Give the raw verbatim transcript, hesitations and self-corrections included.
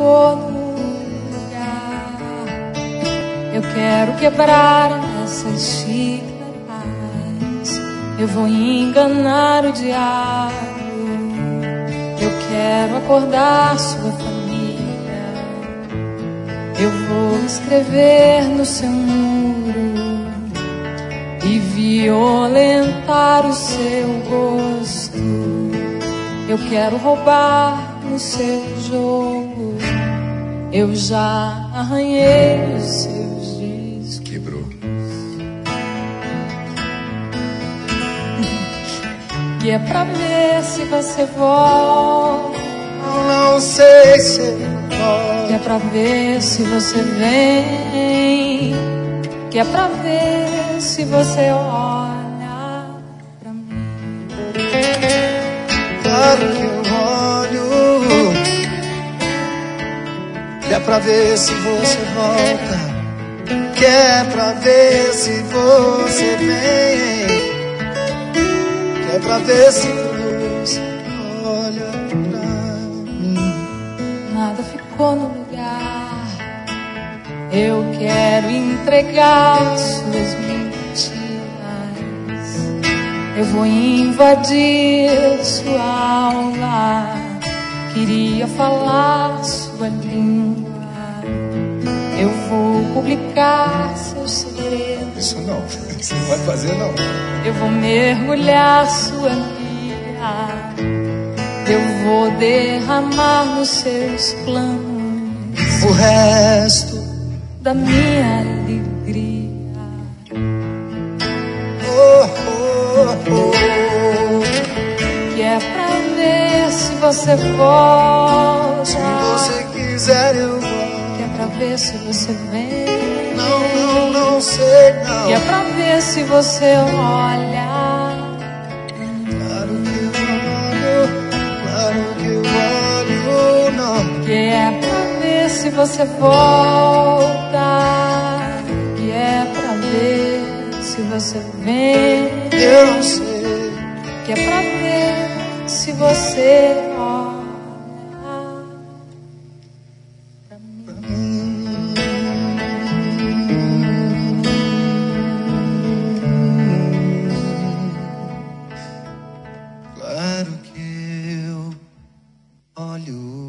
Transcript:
ficou no lugar. Eu quero quebrar essas xícaras, eu vou enganar o diabo. Eu quero acordar sua família, eu vou escrever no seu muro e violentar o seu gosto. Eu quero roubar no seu jogo, eu já arranhei os seus discos. Quebrou. E é pra ver se você volta. Eu não sei se volta. Que é pra ver se você vem. Que é pra ver se você olha pra mim. Claro que eu olho. Que é pra ver se você volta. Que é pra ver se você vem. Que é pra ver se você olha pra mim. Nada ficou no lugar. Eu quero entregar suas mentiras. Eu vou invadir sua aula. Queria falar sua língua. Eu vou publicar seus segredos. Isso não, isso não vai fazer não. Eu vou mergulhar sua vida. Eu vou derramar nos seus planos o resto da minha alegria. Oh, oh, oh. Que é pra ver se você volta. Se você quiser eu volto. Que é pra ver se você vem. Não, não, não sei não. Que é pra ver se você olha. Claro que eu olho, claro que eu olho, não. Que é pra ver se você volta. Que é pra ver se você vem. Eu não sei. Que é pra ver se você olha pra mim. Claro que eu olho.